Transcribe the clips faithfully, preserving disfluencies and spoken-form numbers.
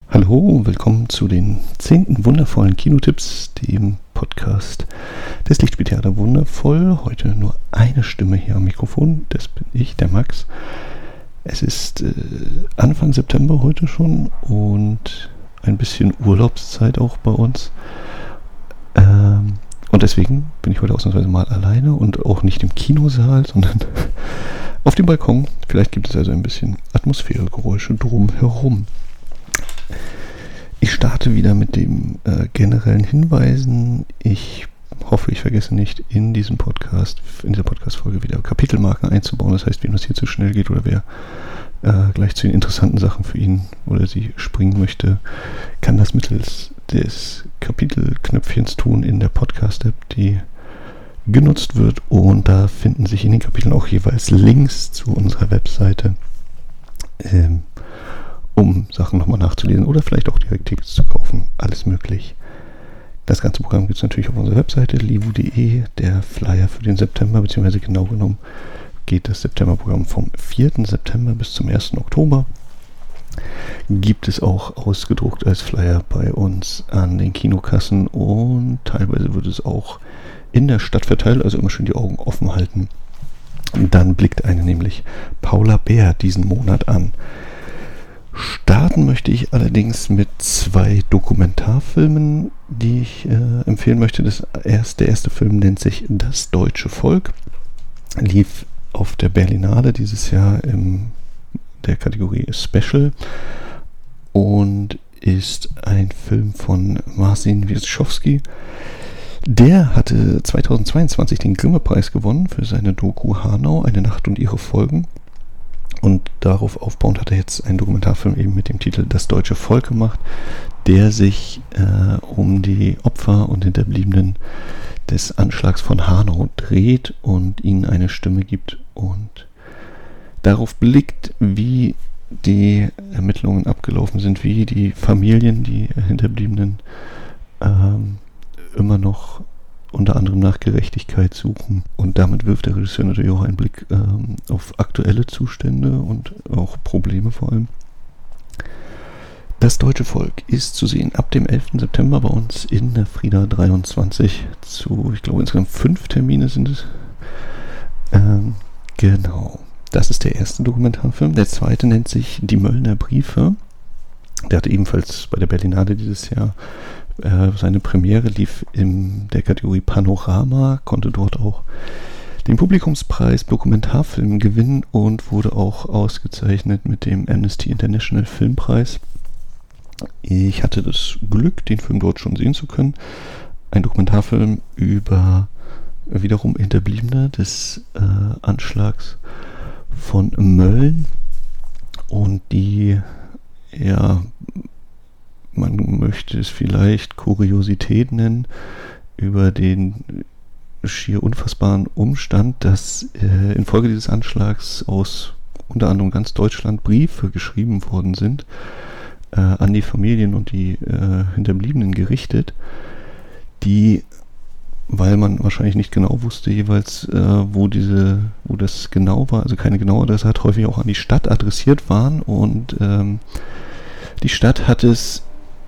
Hallo, willkommen zu den zehnten wundervollen Kinotipps, dem Podcast des Lichtspieltheater Wundervoll. Heute nur eine Stimme hier am Mikrofon, das bin ich, der Max. Es ist äh, Anfang September heute schon und ein bisschen Urlaubszeit auch bei uns. Ähm, und deswegen bin ich heute ausnahmsweise mal alleine und auch nicht im Kinosaal, sondern auf dem Balkon. Vielleicht gibt es also ein bisschen Atmosphäregeräusche drumherum. Ich starte wieder mit dem äh, generellen Hinweisen. Ich hoffe, ich vergesse nicht, in diesem Podcast, in dieser Podcast-Folge wieder Kapitelmarken einzubauen. Das heißt, wem das hier zu schnell geht oder wer äh, gleich zu den interessanten Sachen für ihn oder sie springen möchte, kann das mittels des Kapitelknöpfchens tun in der Podcast-App, die genutzt wird. Und da finden sich in den Kapiteln auch jeweils Links zu unserer Webseite, ähm, um Sachen nochmal nachzulesen oder vielleicht auch direkt Tickets zu kaufen. Alles möglich. Das ganze Programm gibt es natürlich auf unserer Webseite livu punkt de. Der Flyer für den September, beziehungsweise genau genommen geht das Septemberprogramm vom vierten September bis zum ersten Oktober. Gibt es auch ausgedruckt als Flyer bei uns an den Kinokassen und teilweise wird es auch in der Stadt verteilt, also immer schön die Augen offen halten. Und dann blickt eine nämlich Paula Bär diesen Monat an. Starten möchte ich allerdings mit zwei Dokumentarfilmen, die ich äh, empfehlen möchte. Das erste, der erste Film nennt sich Das deutsche Volk, lief auf der Berlinale dieses Jahr in der Kategorie Special und ist ein Film von Marcin Wierzchowski. Der hatte zweitausendzweiundzwanzig den Grimme-Preis gewonnen für seine Doku Hanau, eine Nacht und ihre Folgen. Und darauf aufbauend hat er jetzt einen Dokumentarfilm eben mit dem Titel Das deutsche Volk gemacht, der sich äh, um die Opfer und Hinterbliebenen des Anschlags von Hanau dreht und ihnen eine Stimme gibt und darauf blickt, wie die Ermittlungen abgelaufen sind, wie die Familien, die Hinterbliebenen ähm, immer noch unter anderem nach Gerechtigkeit suchen. Und damit wirft der Regisseur natürlich auch einen Blick ähm, auf aktuelle Zustände und auch Probleme vor allem. Das deutsche Volk ist zu sehen ab dem elften September bei uns in der Frida dreiundzwanzig zu, ich glaube insgesamt fünf Termine sind es. Ähm, genau. Das ist der erste Dokumentarfilm. Der zweite nennt sich Die Möllner Briefe. Der hatte ebenfalls bei der Berlinale dieses Jahr äh, seine Premiere, lief in der Kategorie Panorama, konnte dort auch den Publikumspreis Dokumentarfilm gewinnen und wurde auch ausgezeichnet mit dem Amnesty International Filmpreis. Ich hatte das Glück, den Film dort schon sehen zu können. Ein Dokumentarfilm über wiederum Hinterbliebene des äh, Anschlags von Mölln und die, ja, man möchte es vielleicht Kuriosität nennen, über den schier unfassbaren Umstand, dass äh, infolge dieses Anschlags aus unter anderem ganz Deutschland Briefe geschrieben worden sind, äh, an die Familien und die äh, Hinterbliebenen gerichtet, die, weil man wahrscheinlich nicht genau wusste jeweils, äh, wo diese, wo das genau war, also keine genaue Adresse hat, häufig auch an die Stadt adressiert waren und ähm, die Stadt hat es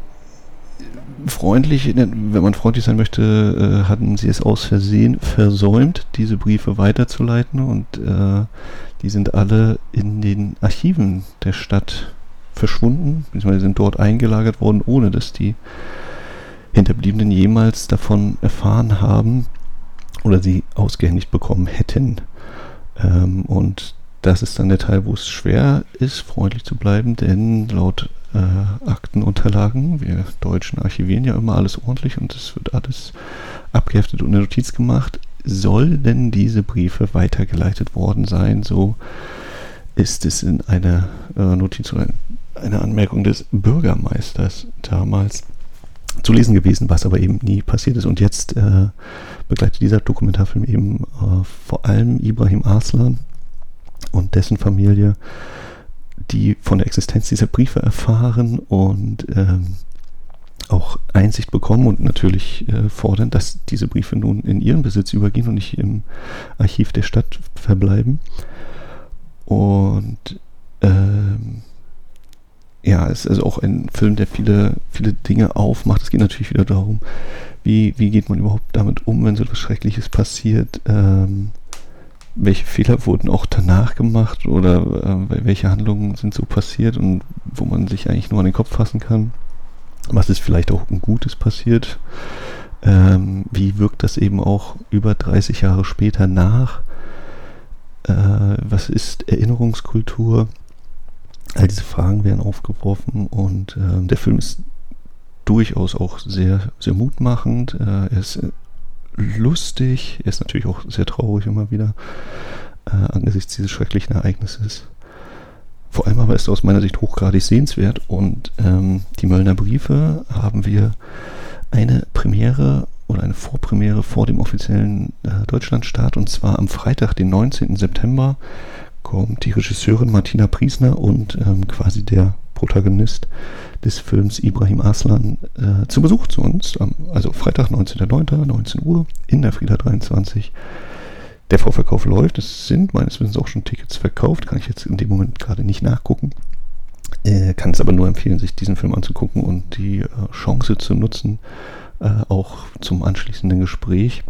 freundlich, wenn man freundlich sein möchte, äh, hatten sie es aus Versehen versäumt, diese Briefe weiterzuleiten und äh, die sind alle in den Archiven der Stadt verschwunden, beziehungsweise sind dort eingelagert worden, ohne dass die Hinterbliebenen jemals davon erfahren haben oder sie ausgehändigt bekommen hätten. Ähm, und das ist dann der Teil, wo es schwer ist, freundlich zu bleiben, denn laut äh, Aktenunterlagen, wir Deutschen archivieren ja immer alles ordentlich und es wird alles abgeheftet und eine Notiz gemacht, soll denn diese Briefe weitergeleitet worden sein, so ist es in einer äh, Notiz oder einer Anmerkung des Bürgermeisters damals zu lesen gewesen, was aber eben nie passiert ist. Und jetzt äh, begleitet dieser Dokumentarfilm eben äh, vor allem Ibrahim Arslan und dessen Familie, die von der Existenz dieser Briefe erfahren und ähm, auch Einsicht bekommen und natürlich äh, fordern, dass diese Briefe nun in ihren Besitz übergehen und nicht im Archiv der Stadt verbleiben. Und ähm, ja, es ist also auch ein Film, der viele, viele Dinge aufmacht. Es geht natürlich wieder darum, wie, wie geht man überhaupt damit um, wenn so etwas Schreckliches passiert. Ähm, welche Fehler wurden auch danach gemacht oder äh, welche Handlungen sind so passiert und wo man sich eigentlich nur an den Kopf fassen kann. Was ist vielleicht auch ein Gutes passiert? Ähm, wie wirkt das eben auch über dreißig Jahre später nach? Äh, was ist Erinnerungskultur? All diese Fragen werden aufgeworfen und äh, der Film ist durchaus auch sehr, sehr mutmachend. Äh, er ist lustig, er ist natürlich auch sehr traurig immer wieder äh, angesichts dieses schrecklichen Ereignisses. Vor allem aber ist er aus meiner Sicht hochgradig sehenswert und ähm, die Möllner Briefe haben wir eine Premiere oder eine Vorpremiere vor dem offiziellen äh, Deutschlandstart und zwar am Freitag, den neunzehnten September, kommt die Regisseurin Martina Priesner und ähm, quasi der Protagonist des Films Ibrahim Aslan äh, zu Besuch zu uns. Ähm, also Freitag, neunzehnten neunten, neunzehn Uhr in der Frida dreiundzwanzig. Der Vorverkauf läuft. Es sind meines Wissens auch schon Tickets verkauft. Kann ich jetzt in dem Moment gerade nicht nachgucken. Äh, kann es aber nur empfehlen, sich diesen Film anzugucken und die äh, Chance zu nutzen, äh, auch zum anschließenden Gespräch.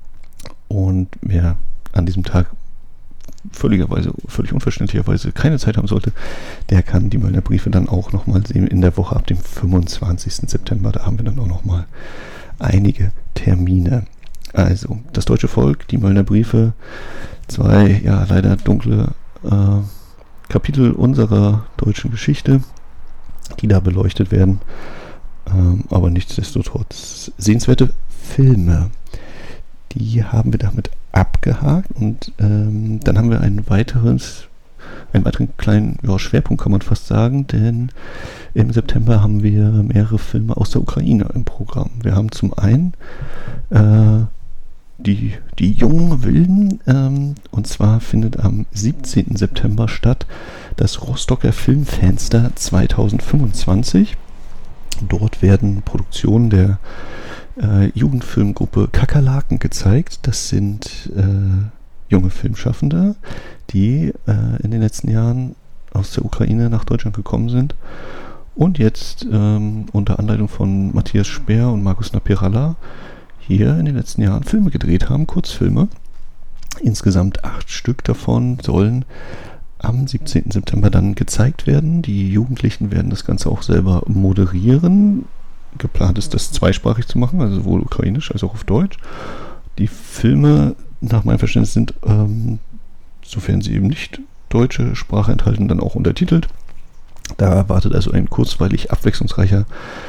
Und wer an diesem Tag völligerweise, völlig unverständlicherweise keine Zeit haben sollte, der kann die Möllner Briefe dann auch nochmal sehen in der Woche ab dem fünfundzwanzigsten September. Da haben wir dann auch nochmal einige Termine. Also, das deutsche Volk, die Möllner Briefe, zwei, ja, leider dunkle äh, Kapitel unserer deutschen Geschichte, die da beleuchtet werden, ähm, aber nichtsdestotrotz sehenswerte Filme. Die haben wir damit abgehakt und ähm, dann haben wir ein weiteres, einen weiteren kleinen ja, Schwerpunkt, kann man fast sagen, denn im September haben wir mehrere Filme aus der Ukraine im Programm. Wir haben zum einen äh, die, die jungen Wilden, ähm, und zwar findet am siebzehnten September statt das Rostocker Filmfenster zweitausendfünfundzwanzig. Dort werden Produktionen der Äh, Jugendfilmgruppe Kakerlaken gezeigt. Das sind äh, junge Filmschaffende, die äh, in den letzten Jahren aus der Ukraine nach Deutschland gekommen sind und jetzt ähm, unter Anleitung von Matthias Speer und Markus Napiralla hier in den letzten Jahren Filme gedreht haben, Kurzfilme. Insgesamt acht Stück davon sollen am siebzehnten September dann gezeigt werden. Die Jugendlichen werden das Ganze auch selber moderieren. Geplant ist, das zweisprachig zu machen, also sowohl ukrainisch als auch auf Deutsch. Die Filme, nach meinem Verständnis, sind, ähm, sofern sie eben nicht deutsche Sprache enthalten, dann auch untertitelt. Da erwartet also ein kurzweilig abwechslungsreicher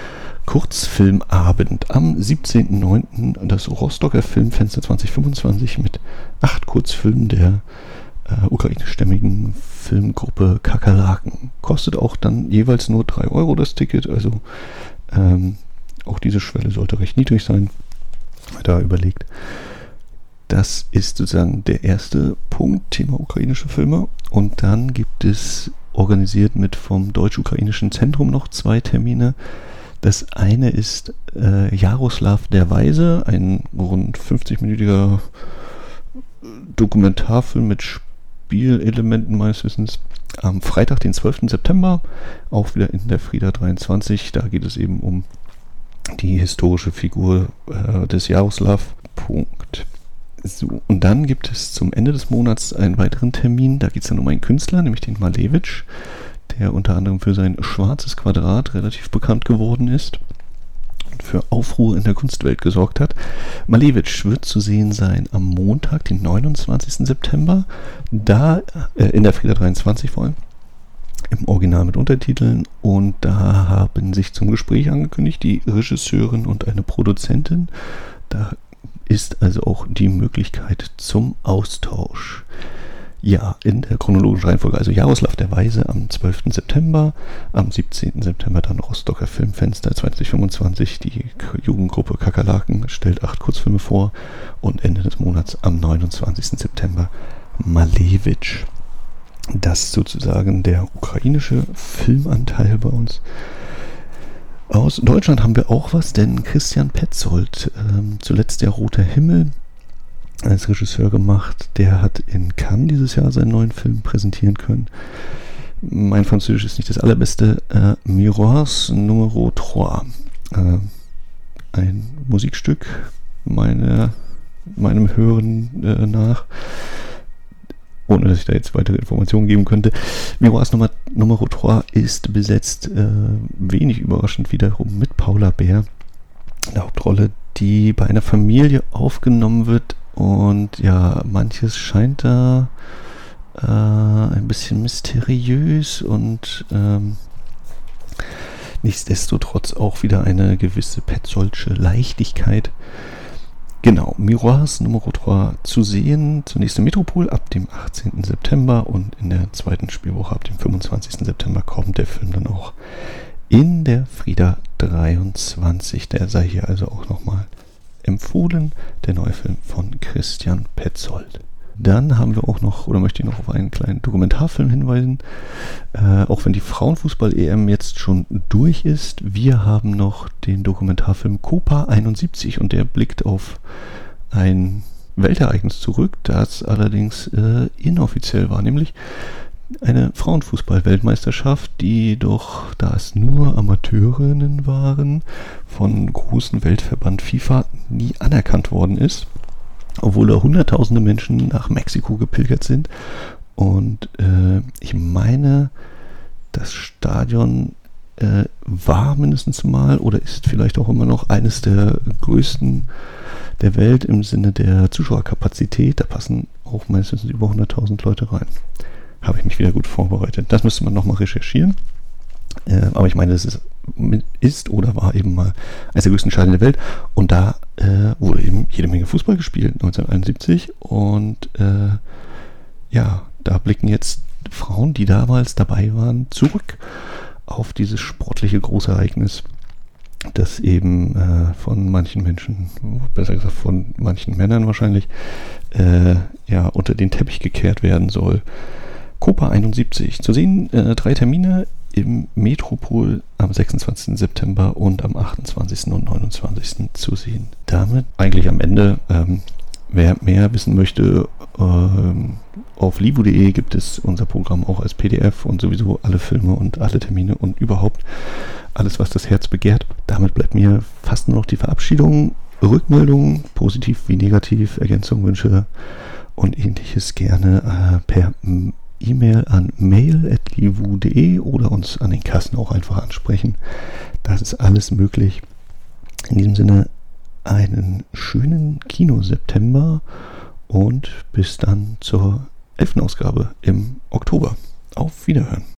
Kurzfilmabend am siebzehnten neunten das Rostocker Filmfenster zweitausendfünfundzwanzig mit acht Kurzfilmen der äh, ukrainischstämmigen Filmgruppe Kakerlaken. Kostet auch dann jeweils nur drei Euro das Ticket, also Ähm, auch diese Schwelle sollte recht niedrig sein. Da überlegt. Das ist sozusagen der erste Punkt, Thema ukrainische Filme. Und dann gibt es organisiert mit vom Deutsch-Ukrainischen Zentrum noch zwei Termine. Das eine ist äh, Jaroslav der Weise, ein rund fünfzig-minütiger Dokumentarfilm mit Spielelementen meines Wissens. Am Freitag, den zwölften September, auch wieder in der Frida dreiundzwanzig. Da geht es eben um die historische Figur äh, des Jaroslav. Punkt. So, und dann gibt es zum Ende des Monats einen weiteren Termin. Da geht es dann um einen Künstler, nämlich den Malevich, der unter anderem für sein Schwarzes Quadrat relativ bekannt geworden ist und für Aufruhr in der Kunstwelt gesorgt hat. Malevich wird zu sehen sein am Montag, den neunundzwanzigsten September, da äh, in der Frida dreiundzwanzig vor allem, im Original mit Untertiteln, und da haben sich zum Gespräch angekündigt die Regisseurin und eine Produzentin. Da ist also auch die Möglichkeit zum Austausch. Ja, in der chronologischen Reihenfolge, also Jaroslav der Weise am zwölften September, am siebzehnten September dann Rostocker Filmfenster zweitausendfünfundzwanzig, die Jugendgruppe Kakerlaken stellt acht Kurzfilme vor, und Ende des Monats am neunundzwanzigsten September Malevich. Das ist sozusagen der ukrainische Filmanteil bei uns. Aus Deutschland haben wir auch was, denn Christian Petzold, ähm, zuletzt der Rote Himmel, als Regisseur gemacht, der hat in Cannes dieses Jahr seinen neuen Film präsentieren können. Mein Französisch ist nicht das allerbeste. Äh, Miroirs Numero drei. Äh, ein Musikstück meine, meinem Hören äh, nach, ohne dass ich da jetzt weitere Informationen geben könnte. Miroirs Nummer, Numero drei ist besetzt, äh, wenig überraschend wiederum, mit Paula Bär, eine Hauptrolle, die bei einer Familie aufgenommen wird, und ja, manches scheint da äh, ein bisschen mysteriös und ähm, nichtsdestotrotz auch wieder eine gewisse Petzoldsche Leichtigkeit. Genau, Miroirs Numero drei zu sehen, zunächst im Metropol ab dem achtzehnten September und in der zweiten Spielwoche ab dem fünfundzwanzigsten September kommt der Film dann auch in der Frida dreiundzwanzig. Der sei hier also auch nochmal empfohlen, der neue Film von Christian Petzold. Dann haben wir auch noch, oder möchte ich noch auf einen kleinen Dokumentarfilm hinweisen, äh, auch wenn die Frauenfußball-E M jetzt schon durch ist. Wir haben noch den Dokumentarfilm Copa einundsiebzig, und der blickt auf ein Weltereignis zurück, das allerdings äh, inoffiziell war, nämlich eine Frauenfußball-Weltmeisterschaft, die doch, da es nur Amateurinnen waren, von großen Weltverband FIFA nie anerkannt worden ist. Obwohl da hunderttausende Menschen nach Mexiko gepilgert sind. Und äh, ich meine, das Stadion äh, war mindestens mal oder ist vielleicht auch immer noch eines der größten der Welt im Sinne der Zuschauerkapazität. Da passen auch meistens über hunderttausend Leute rein. Habe ich mich wieder gut vorbereitet. Das müsste man nochmal recherchieren. Äh, aber ich meine, das ist, ist oder war eben mal eines der größten Stadien der Welt. Und da äh, wurde eben jede Menge Fußball gespielt, neunzehnhunderteinundsiebzig. Und äh, ja, da blicken jetzt Frauen, die damals dabei waren, zurück auf dieses sportliche Großereignis, das eben äh, von manchen Menschen, besser gesagt von manchen Männern wahrscheinlich, äh, ja, unter den Teppich gekehrt werden soll. Copa einundsiebzig. Zu sehen, äh, drei Termine im Metropol am sechsundzwanzigsten September und am achtundzwanzigsten und neunundzwanzigsten zu sehen. Damit eigentlich am Ende. Ähm, wer mehr wissen möchte, ähm, auf livu punkt de gibt es unser Programm auch als P D F und sowieso alle Filme und alle Termine und überhaupt alles, was das Herz begehrt. Damit bleibt mir fast nur noch die Verabschiedung. Rückmeldungen, positiv wie negativ, Ergänzungen, Wünsche und ähnliches gerne äh, per E-Mail an mail at livu punkt de oder uns an den Kassen auch einfach ansprechen. Das ist alles möglich. In diesem Sinne einen schönen Kino-September und bis dann zur elften Ausgabe im Oktober. Auf Wiederhören.